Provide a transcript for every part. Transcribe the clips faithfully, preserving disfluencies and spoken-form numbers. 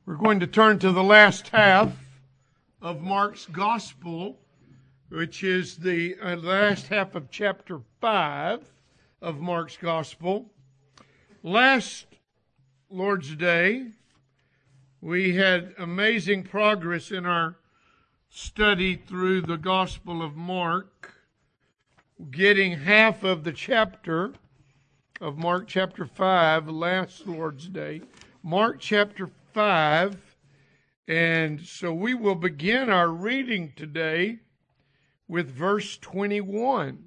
We're going to turn to the last half of Mark's Gospel, which is the uh, last half of chapter five of Mark's Gospel. Last Lord's Day, we had amazing progress in our study through the Gospel of Mark, getting half of the chapter of Mark chapter five last Lord's Day. Mark chapter five, and so we will begin our reading today with verse twenty-one.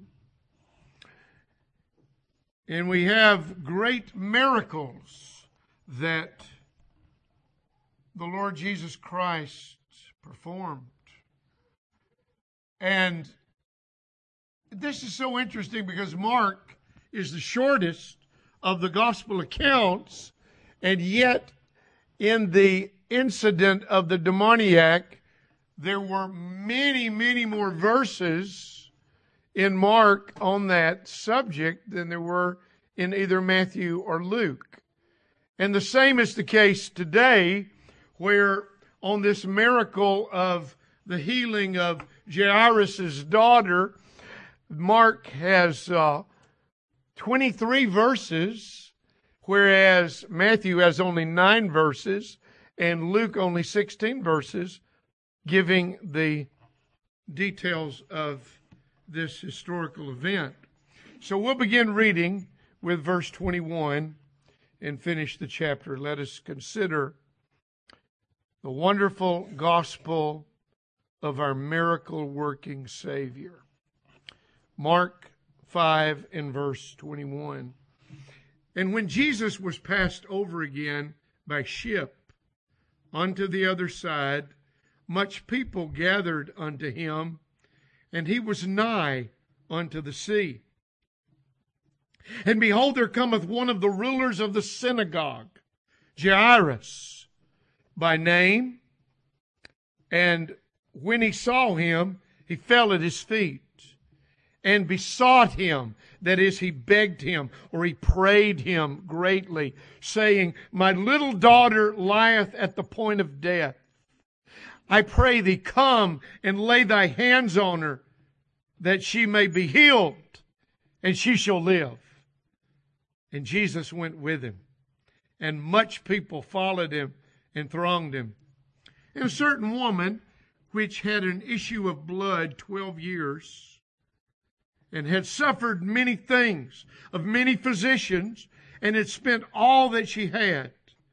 And we have great miracles that the Lord Jesus Christ performed. And this is so interesting because Mark is the shortest of the gospel accounts, and yet in the incident of the demoniac, there were many, many more verses in Mark on that subject than there were in either Matthew or Luke. And the same is the case today, where on this miracle of the healing of Jairus' daughter, Mark has uh, twenty-three verses, whereas Matthew has only nine verses and Luke only sixteen verses, giving the details of this historical event. So we'll begin reading with verse twenty-one and finish the chapter. Let us consider the wonderful gospel of our miracle-working Savior. Mark five and verse twenty-one. And when Jesus was passed over again by ship unto the other side, much people gathered unto him, and he was nigh unto the sea. And behold, there cometh one of the rulers of the synagogue, Jairus by name, and when he saw him, he fell at his feet and besought him, that is, he begged him, or he prayed him greatly, saying, My little daughter lieth at the point of death. I pray thee, come and lay thy hands on her, that she may be healed, and she shall live. And Jesus went with him, and much people followed him and thronged him. And a certain woman, which had an issue of blood twelve years, and had suffered many things of many physicians, and had spent all that she had,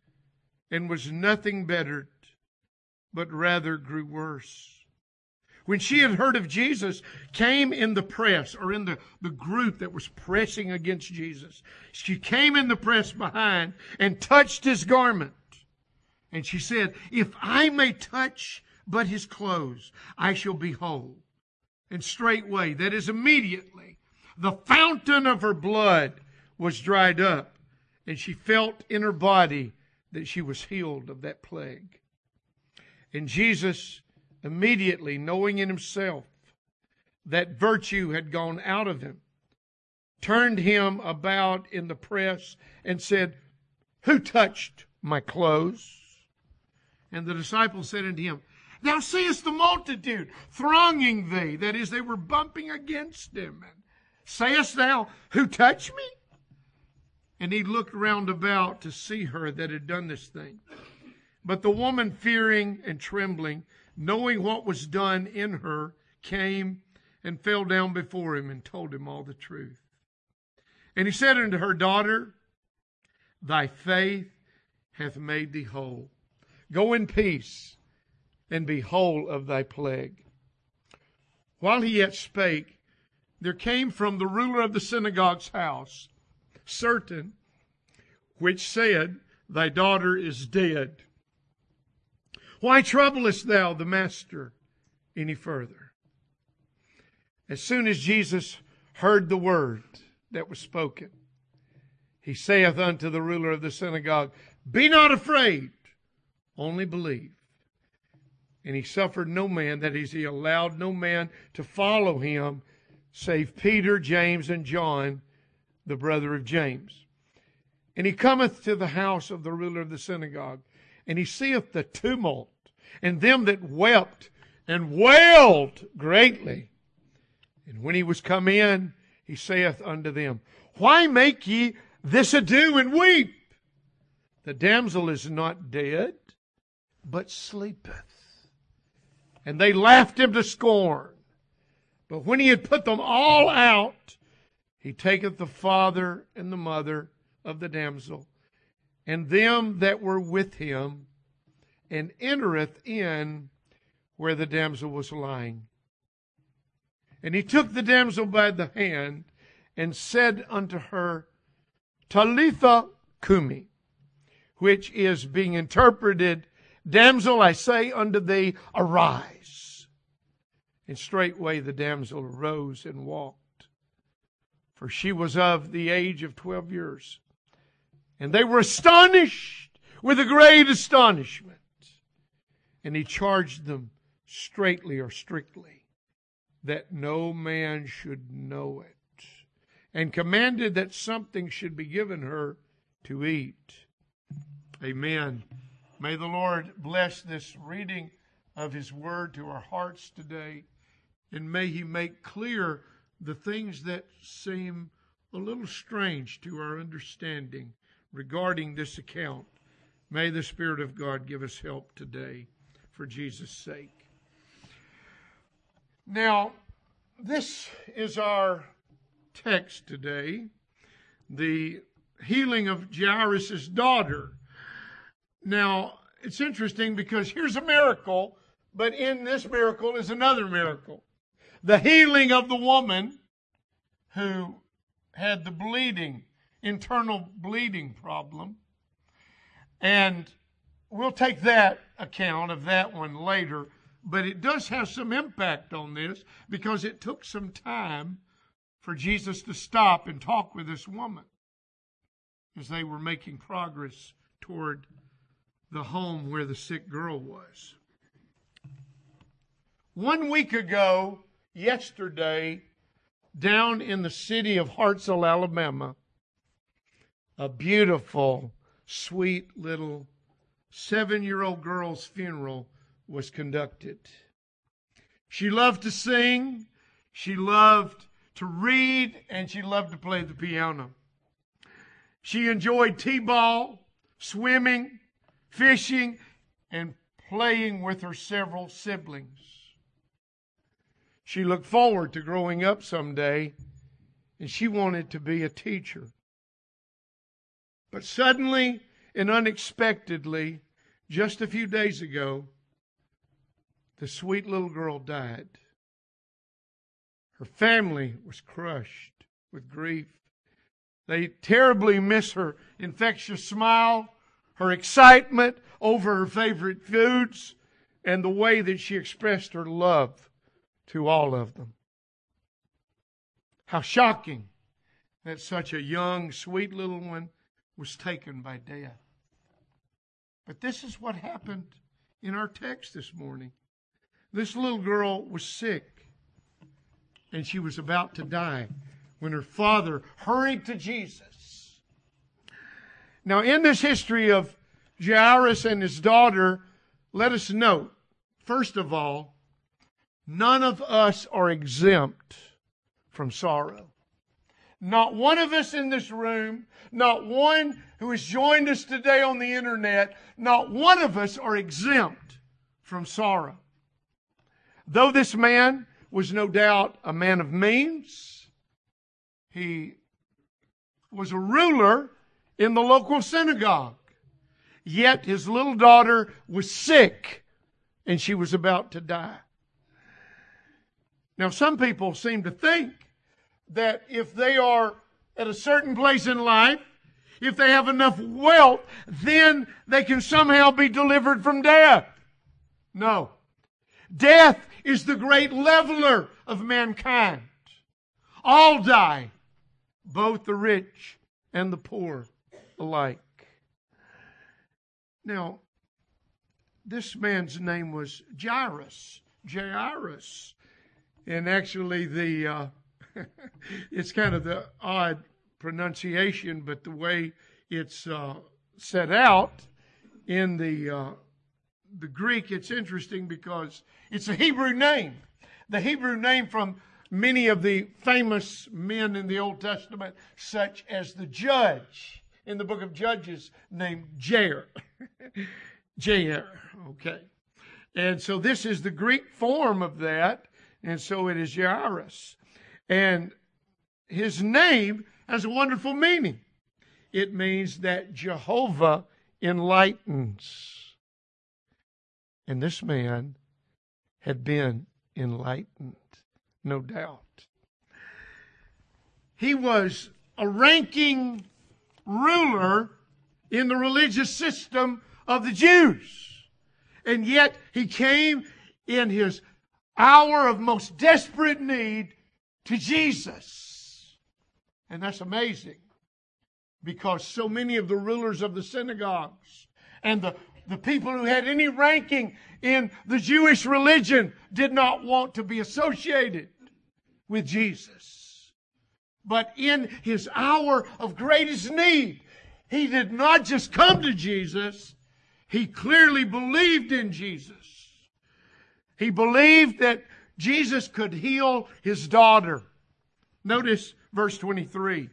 and was nothing bettered, but rather grew worse. When she had heard of Jesus, came in the press, or in the, the group that was pressing against Jesus. She came in the press behind and touched his garment. And she said, If I may touch but his clothes, I shall be whole. And straightway, that is immediately, the fountain of her blood was dried up, and she felt in her body that she was healed of that plague. And Jesus, immediately knowing in himself that virtue had gone out of him, turned him about in the press and said, Who touched my clothes? And the disciples said unto him, Thou seest the multitude thronging thee. That is, they were bumping against him. And sayest thou, Who touched me? And he looked round about to see her that had done this thing. But the woman, fearing and trembling, knowing what was done in her, came and fell down before him and told him all the truth. And he said unto her, Daughter, thy faith hath made thee whole. Go in peace, and be whole of thy plague. While he yet spake, there came from the ruler of the synagogue's house certain which said, Thy daughter is dead. Why troublest thou the master any further? As soon as Jesus heard the word that was spoken, he saith unto the ruler of the synagogue, Be not afraid, only believe. And he suffered no man, that is, he allowed no man to follow him, save Peter, James, and John, the brother of James. And he cometh to the house of the ruler of the synagogue. and he seeth the tumult, and them that wept and wailed greatly. And when he was come in, he saith unto them, Why make ye this ado and weep? The damsel is not dead, but sleepeth. And they laughed him to scorn. But when he had put them all out, he taketh the father and the mother of the damsel, and them that were with him, and entereth in where the damsel was lying. And he took the damsel by the hand, and said unto her, Talitha cumi, which is being interpreted, Damsel, I say unto thee, arise. And straightway the damsel arose and walked, for she was of the age of twelve years. And they were astonished with a great astonishment. And he charged them straitly or strictly that no man should know it, and commanded that something should be given her to eat. Amen. May the Lord bless this reading of His Word to our hearts today, and may He make clear the things that seem a little strange to our understanding regarding this account. May the Spirit of God give us help today for Jesus' sake. Now, this is our text today, the healing of Jairus' daughter. Now, it's interesting because here's a miracle, but in this miracle is another miracle. The healing of the woman who had the bleeding, internal bleeding problem. And we'll take that account of that one later, but it does have some impact on this because it took some time for Jesus to stop and talk with this woman as they were making progress toward the home where the sick girl was. One week ago, yesterday, down in the city of Hartselle, Alabama, a beautiful, sweet little seven-year-old girl's funeral was conducted. She loved to sing, she loved to read, and she loved to play the piano. She enjoyed t-ball, swimming, fishing, and playing with her several siblings. She looked forward to growing up someday, and she wanted to be a teacher. But suddenly and unexpectedly, just a few days ago, the sweet little girl died. Her family was crushed with grief. They terribly miss her infectious smile, her excitement over her favorite foods, and the way that she expressed her love to all of them. How shocking that such a young, sweet little one was taken by death. But this is what happened in our text this morning. This little girl was sick, and she was about to die when her father hurried to Jesus. Now, in this history of Jairus and his daughter, let us note, first of all, none of us are exempt from sorrow. Not one of us in this room, not one who has joined us today on the internet, not one of us are exempt from sorrow. Though this man was no doubt a man of means, he was a ruler in the local synagogue. Yet his little daughter was sick and she was about to die. Now, some people seem to think that if they are at a certain place in life, if they have enough wealth, then they can somehow be delivered from death. No. Death is the great leveler of mankind. All die, both the rich and the poor alike. Now, this man's name was Jairus. Jairus. And actually, the uh, it's kind of the odd pronunciation, but the way it's uh, set out in the uh, the Greek, it's interesting because it's a Hebrew name. The Hebrew name from many of the famous men in the Old Testament, such as the judge in the book of Judges named Jair. Jair, okay. And so this is the Greek form of that, and so it is Jairus. And his name has a wonderful meaning. It means that Jehovah enlightens. And this man had been enlightened, no doubt. He was a ranking ruler in the religious system of the Jews. And yet he came in his hour of most desperate need to Jesus. And that's amazing, because so many of the rulers of the synagogues and the, the people who had any ranking in the Jewish religion did not want to be associated with Jesus. But in his hour of greatest need, he did not just come to Jesus, he clearly believed in Jesus. He believed that Jesus could heal his daughter. Notice verse twenty-three.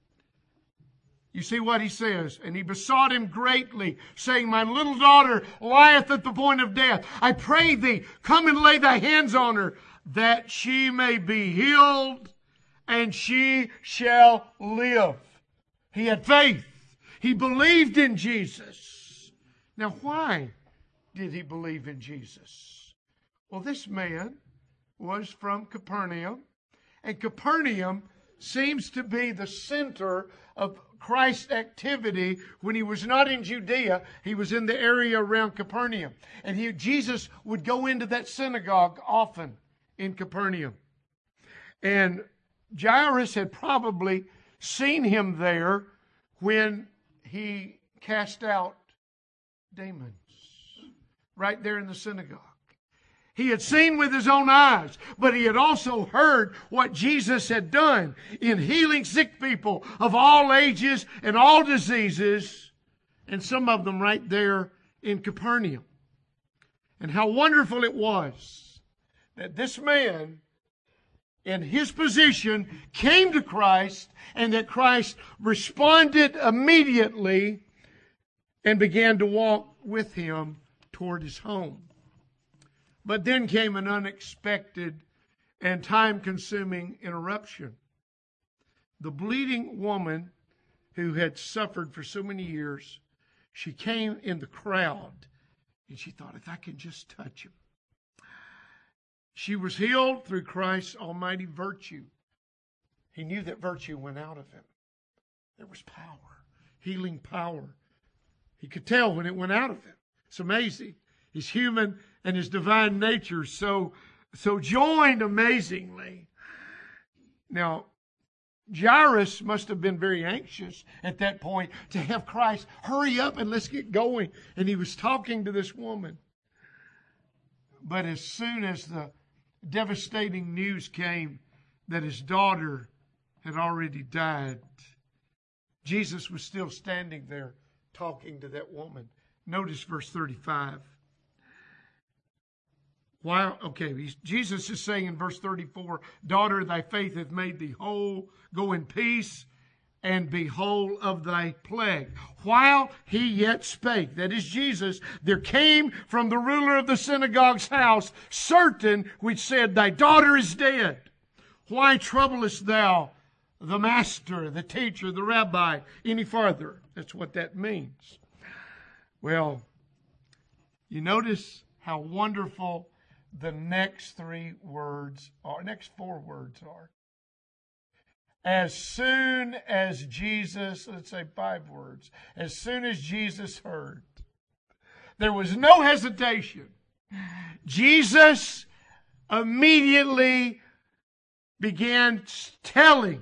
You see what he says? And he besought him greatly, saying, My little daughter lieth at the point of death. I pray thee, come and lay thy hands on her, that she may be healed, and she shall live. He had faith. He believed in Jesus. Now, why did he believe in Jesus? Well, this man was from Capernaum, and Capernaum seems to be the center of Christ's activity. When he was not in Judea, he was in the area around Capernaum. And he, Jesus would go into that synagogue often in Capernaum. And Jairus had probably seen him there when he cast out demons, right there in the synagogue. He had seen with his own eyes, but he had also heard what Jesus had done in healing sick people of all ages and all diseases, and some of them right there in Capernaum. And how wonderful it was that this man in his position came to Christ, and that Christ responded immediately and began to walk with him toward his home. But then came an unexpected and time-consuming interruption. The bleeding woman who had suffered for so many years, she came in the crowd, and she thought, if I can just touch him. She was healed through Christ's almighty virtue. He knew that virtue went out of him. There was power, healing power. He could tell when it went out of him. It's amazing. His human and his divine nature so, so joined amazingly. Now, Jairus must have been very anxious at that point to have Christ hurry up and let's get going. And he was talking to this woman. But as soon as the devastating news came that his daughter had already died, Jesus was still standing there talking to that woman. Notice verse thirty-five. While, okay, Jesus is saying in verse thirty-four, Daughter, thy faith hath made thee whole. Go in peace and be whole of thy plague. While he yet spake, that is Jesus, there came from the ruler of the synagogue's house certain which said, Thy daughter is dead. Why troublest thou the master, the teacher, the rabbi any further? That's what that means. Well, you notice how wonderful the next three words are, next four words are. As soon as Jesus, let's say five words, as soon as Jesus heard, there was no hesitation. Jesus immediately began telling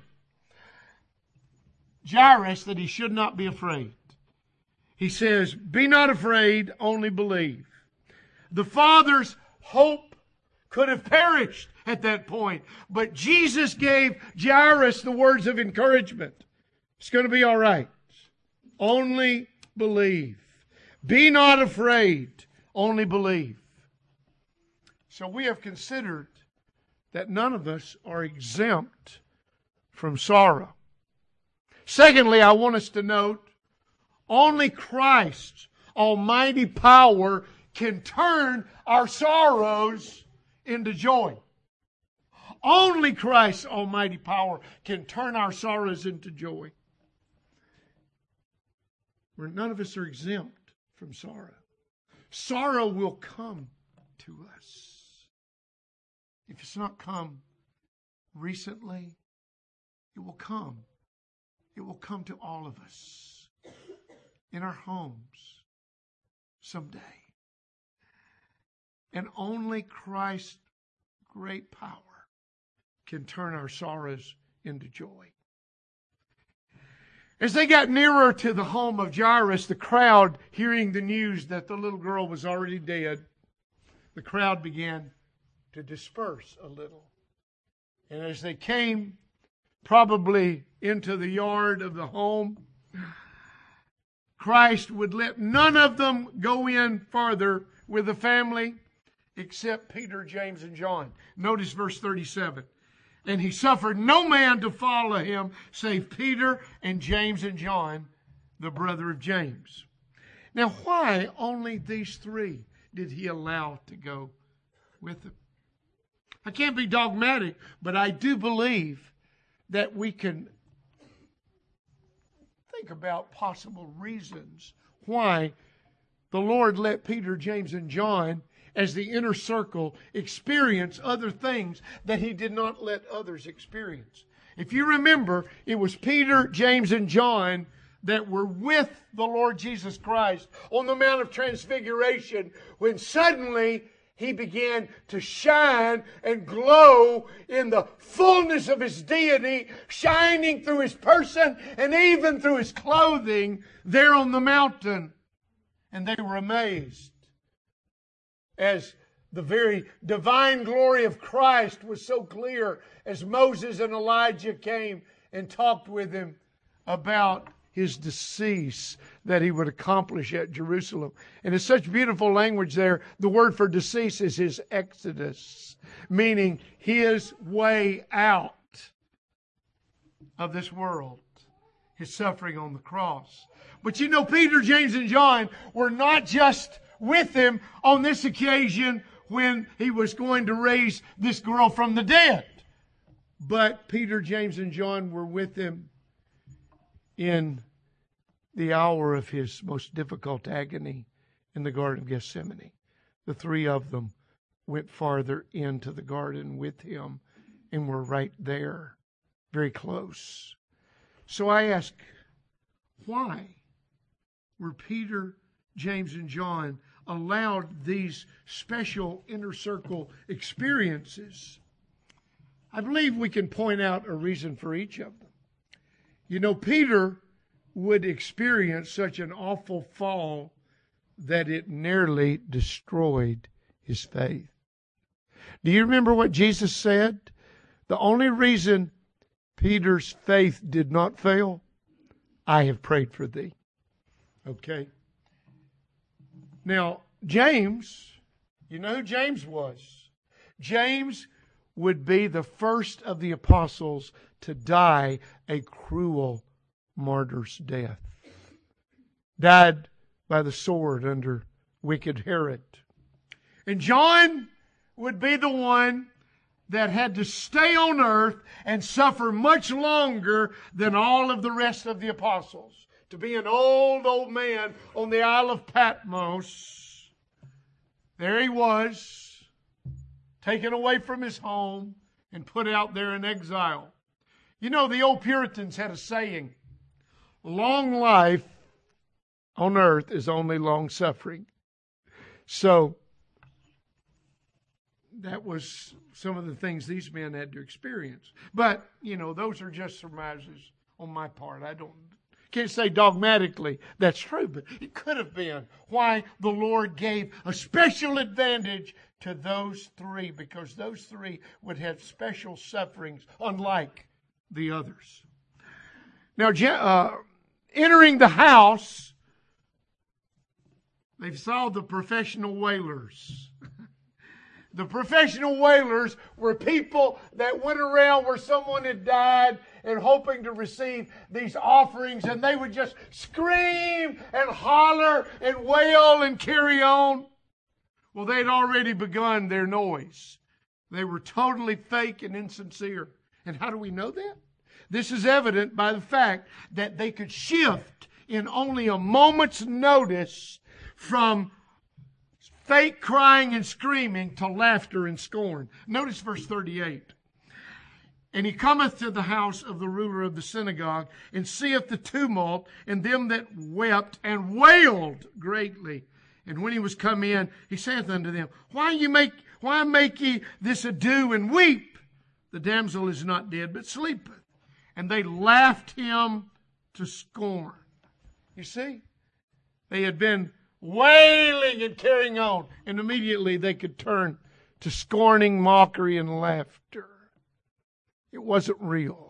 Jairus that he should not be afraid. He says, Be not afraid, only believe. The Father's hope could have perished at that point. But Jesus gave Jairus the words of encouragement. It's going to be all right. Only believe. Be not afraid, only believe. So we have considered that none of us are exempt from sorrow. Secondly, I want us to note, only Christ's almighty power can turn our sorrows into joy. Only Christ's almighty power can turn our sorrows into joy. Where none of us are exempt from sorrow. Sorrow will come to us. If it's not come recently, it will come. It will come to all of us in our homes someday. And only Christ's great power can turn our sorrows into joy. As they got nearer to the home of Jairus, the crowd, hearing the news that the little girl was already dead, the crowd began to disperse a little. And as they came probably into the yard of the home, Christ would let none of them go in farther with the family except Peter, James, and John. Notice verse thirty-seven. And he suffered no man to follow him save Peter and James and John, the brother of James. Now, why only these three did he allow to go with him? I can't be dogmatic, but I do believe that we can think about possible reasons why the Lord let Peter, James, and John, as the inner circle, experience other things that he did not let others experience. If you remember, it was Peter, James, and John that were with the Lord Jesus Christ on the Mount of Transfiguration when suddenly he began to shine and glow in the fullness of his deity, shining through his person and even through his clothing there on the mountain. And they were amazed as the very divine glory of Christ was so clear as Moses and Elijah came and talked with him about his decease that he would accomplish at Jerusalem. And it's such beautiful language there. The word for decease is his exodus, meaning his way out of this world, his suffering on the cross. But you know, Peter, James, and John were not just with him on this occasion when he was going to raise this girl from the dead. But Peter, James, and John were with him in the hour of his most difficult agony in the Garden of Gethsemane. The three of them went farther into the garden with him and were right there, very close. So I ask, why were Peter, James, and John allowed these special inner circle experiences? I believe we can point out a reason for each of them. You know, Peter would experience such an awful fall that it nearly destroyed his faith. Do you remember what Jesus said? The only reason Peter's faith did not fail, I have prayed for thee. Okay. Now, James, you know who James was? James would be the first of the apostles to die a cruel martyr's death. Died by the sword under wicked Herod. And John would be the one that had to stay on earth and suffer much longer than all of the rest of the apostles. To be an old, old man on the Isle of Patmos. There he was, taken away from his home and put out there in exile. You know, the old Puritans had a saying, long life on earth is only long suffering. So, that was some of the things these men had to experience. But, you know, those are just surmises on my part. I don't can't say dogmatically that's true, but it could have been why the Lord gave a special advantage to those three, because those three would have special sufferings unlike the others. Now, uh, entering the house They saw the professional wailers. The professional wailers were people that went around where someone had died and hoping to receive these offerings, and they would just scream and holler and wail and carry on. Well, they'd already begun their noise. They were totally fake and insincere. And how do we know that? This is evident by the fact that they could shift in only a moment's notice from fake crying and screaming to laughter and scorn. Notice verse thirty-eight. And he cometh to the house of the ruler of the synagogue, and seeth the tumult, and them that wept and wailed greatly. And when he was come in, he saith unto them, Why you make why make ye this ado and weep? The damsel is not dead, but sleepeth. And they laughed him to scorn. You see? They had been wailing and carrying on, and immediately they could turn to scorning, mockery, and laughter. It wasn't real.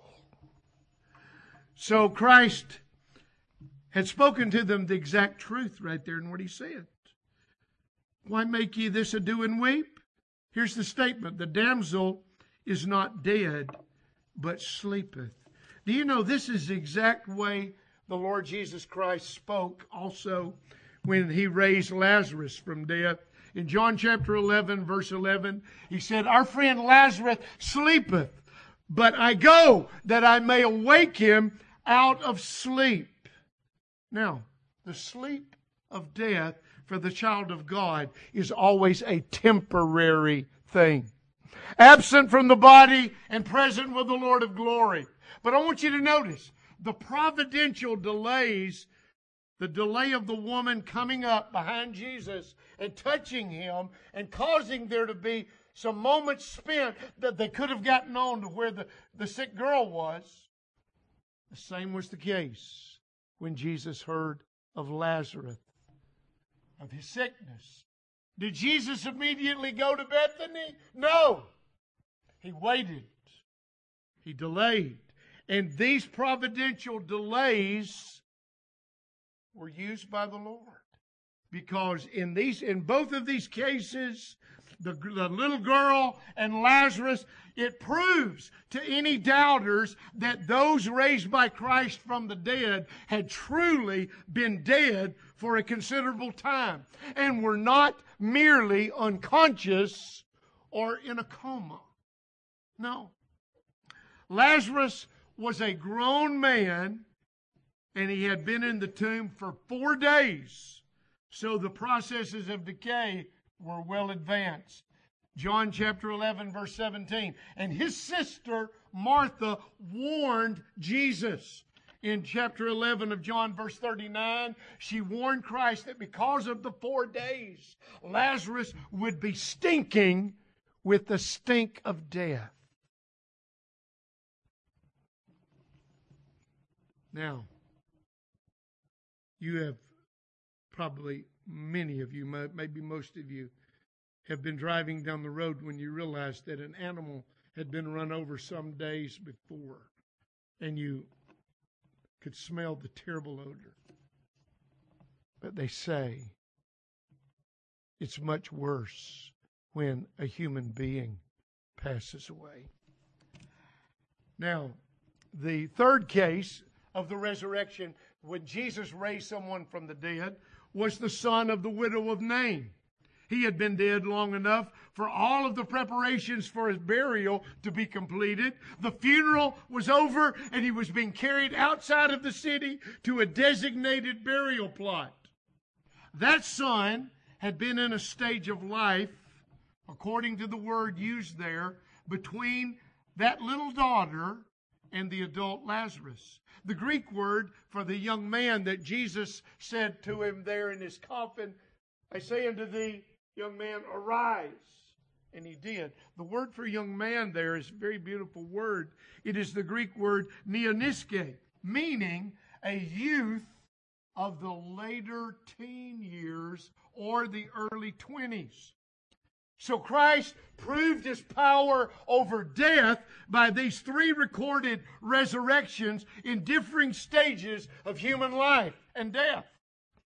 So Christ had spoken to them the exact truth right there in what he said. Why make ye this ado and weep? Here's the statement. The damsel is not dead, but sleepeth. Do you know this is the exact way the Lord Jesus Christ spoke also when he raised Lazarus from death? In John chapter eleven, verse eleven, he said, Our friend Lazarus sleepeth, but I go that I may awake him out of sleep. Now, the sleep of death for the child of God is always a temporary thing. Absent from the body and present with the Lord of glory. But I want you to notice the providential delays, the delay of the woman coming up behind Jesus and touching him and causing there to be some moments spent that they could have gotten on to where the, the sick girl was. The same was the case when Jesus heard of Lazarus, of his sickness. Did Jesus immediately go to Bethany? No. He waited. He delayed. And these providential delays were used by the Lord. Because in these, in both of these cases, the, the little girl and Lazarus, it proves to any doubters that those raised by Christ from the dead had truly been dead for a considerable time and were not merely unconscious or in a coma. No. Lazarus was a grown man, and he had been in the tomb for four days. So the processes of decay were well advanced. John chapter eleven, verse seventeen. And his sister, Martha, warned Jesus. In chapter eleven of John, verse thirty-nine, she warned Christ that because of the four days, Lazarus would be stinking with the stink of death. Now, you have probably, many of you, maybe most of you, have been driving down the road when you realized that an animal had been run over some days before, and you could smell the terrible odor. But they say it's much worse when a human being passes away. Now, the third case of the resurrection, when Jesus raised someone from the dead, was the son of the widow of Nain. He had been dead long enough for all of the preparations for his burial to be completed. The funeral was over, and he was being carried outside of the city to a designated burial plot. That son had been in a stage of life, according to the word used there, between that little daughter and the adult Lazarus. The Greek word for the young man that Jesus said to him there in his coffin, I say unto thee, young man, arise. And he did. The word for young man there is a very beautiful word. It is the Greek word neoniske, meaning a youth of the later teen years or the early twenties. So Christ proved his power over death by these three recorded resurrections in differing stages of human life and death.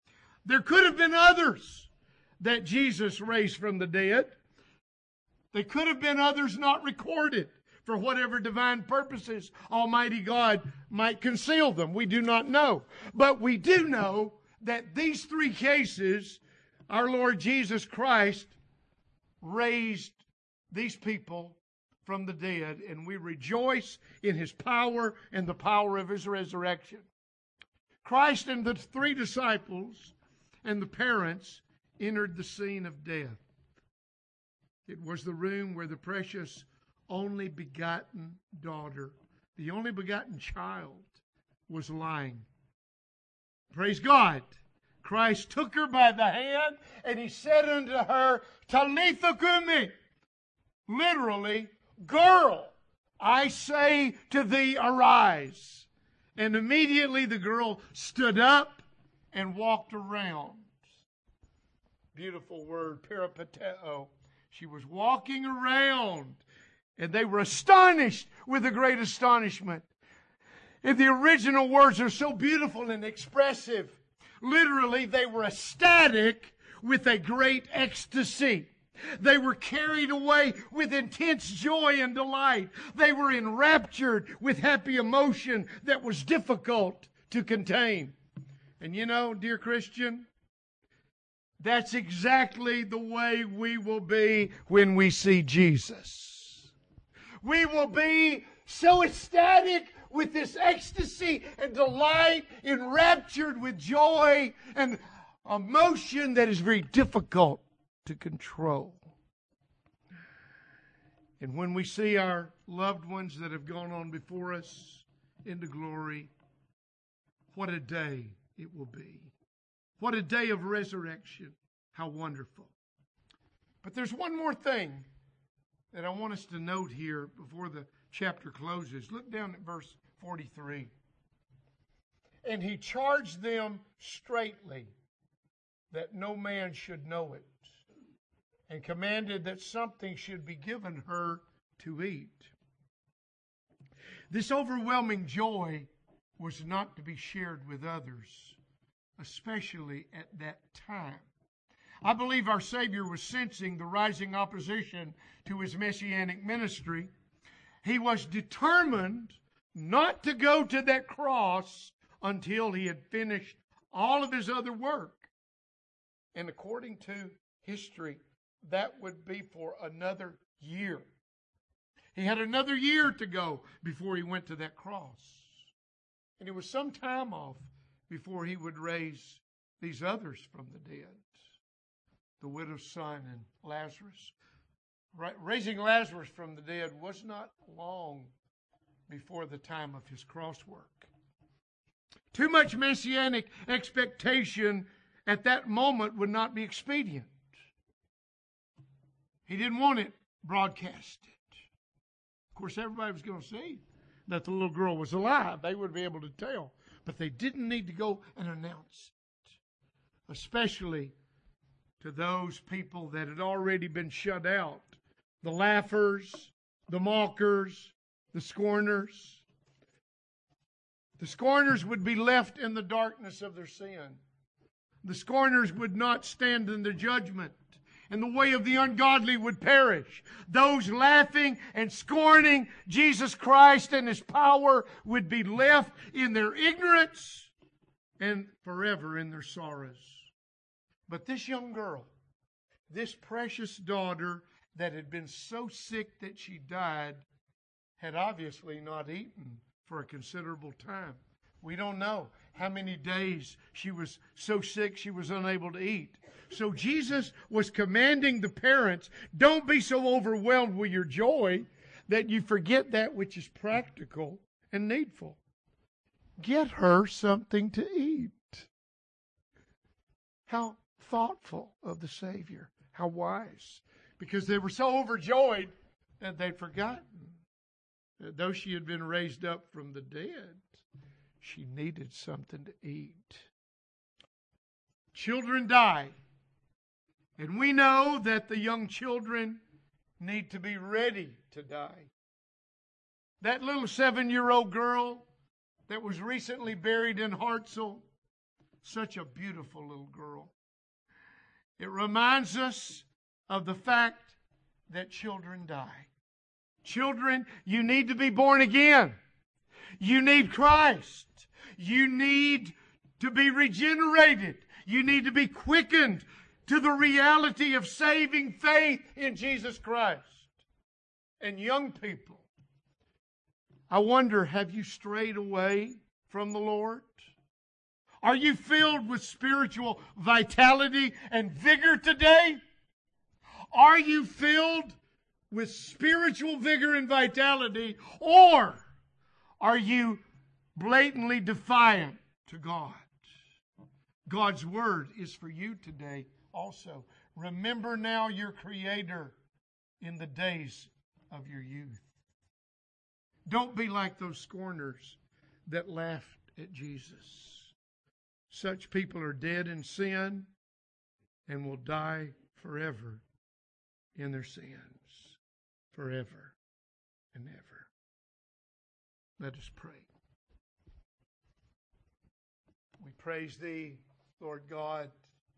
There could have been others that Jesus raised from the dead. There could have been others not recorded for whatever divine purposes Almighty God might conceal them. We do not know. But we do know that these three cases, our Lord Jesus Christ raised these people from the dead, and we rejoice in His power and the power of His resurrection. Christ and the three disciples and the parents entered the scene of death. It was the room where the precious only begotten daughter, the only begotten child, was lying. Praise God. Christ took her by the hand and He said unto her, Talitha cumi, literally, girl, I say to thee, arise. And immediately the girl stood up and walked around. Beautiful word, peripateo. She was walking around, and they were astonished with a great astonishment. And the original words are so beautiful and expressive. Literally, they were ecstatic with a great ecstasy. They were carried away with intense joy and delight. They were enraptured with happy emotion that was difficult to contain. And you know, dear Christian, that's exactly the way we will be when we see Jesus. We will be so ecstatic with this ecstasy and delight, enraptured with joy and emotion that is very difficult to control. And when we see our loved ones that have gone on before us into glory, what a day it will be. What a day of resurrection. How wonderful. But there's one more thing that I want us to note here before the chapter closes. Look down at verse forty-three. And He charged them straitly that no man should know it, and commanded that something should be given her to eat. This overwhelming joy was not to be shared with others, especially at that time. I believe our Savior was sensing the rising opposition to His messianic ministry. He was determined not to go to that cross until He had finished all of His other work. And according to history, that would be for another year. He had another year to go before He went to that cross. And it was some time off before He would raise these others from the dead. The widow's son and Lazarus. Raising Lazarus from the dead was not long before the time of His cross work. Too much messianic expectation at that moment would not be expedient. He didn't want it broadcasted. Of course, everybody was going to see that the little girl was alive. They would be able to tell. But they didn't need to go and announce it. Especially to those people that had already been shut out. The laughers, the mockers, the scorners. The scorners would be left in the darkness of their sin. The scorners would not stand in the judgment, and the way of the ungodly would perish. Those laughing and scorning Jesus Christ and His power would be left in their ignorance and forever in their sorrows. But this young girl, this precious daughter that had been so sick that she died, had obviously not eaten for a considerable time. We don't know how many days she was so sick she was unable to eat. So Jesus was commanding the parents, don't be so overwhelmed with your joy that you forget that which is practical and needful. Get her something to eat. How thoughtful of the Savior. How wise. Because they were so overjoyed that they'd forgotten that though she had been raised up from the dead, she needed something to eat. Children die. And we know that the young children need to be ready to die. That little seven-year-old girl that was recently buried in Hartselle Such a beautiful little girl. It reminds us of the fact that children die. Children, you need to be born again. You need Christ. You need to be regenerated. You need to be quickened to the reality of saving faith in Jesus Christ. And young people, I wonder, have you strayed away from the Lord? Are you filled with spiritual vitality and vigor today? Are you filled with spiritual vigor and vitality, or are you blatantly defiant to God? God's word is for you today also. Remember now your Creator in the days of your youth. Don't be like those scorners that laughed at Jesus. Such people are dead in sin and will die forever in their sins. Forever and ever. Let us pray. We praise Thee, Lord God,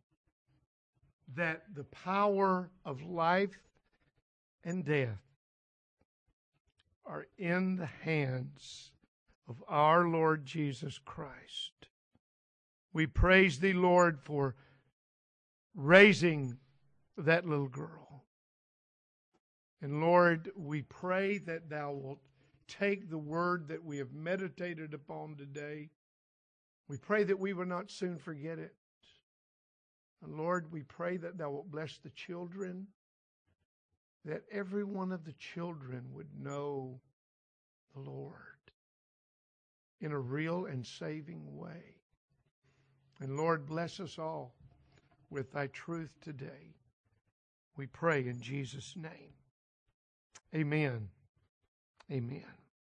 that the power of life and death are in the hands of our Lord Jesus Christ. We praise Thee, Lord, for raising that little girl. And Lord, we pray that Thou wilt take the word that we have meditated upon today. We pray that we will not soon forget it. And Lord, we pray that Thou wilt bless the children, that every one of the children would know the Lord in a real and saving way. And Lord, bless us all with Thy truth today. We pray in Jesus' name. Amen. Amen.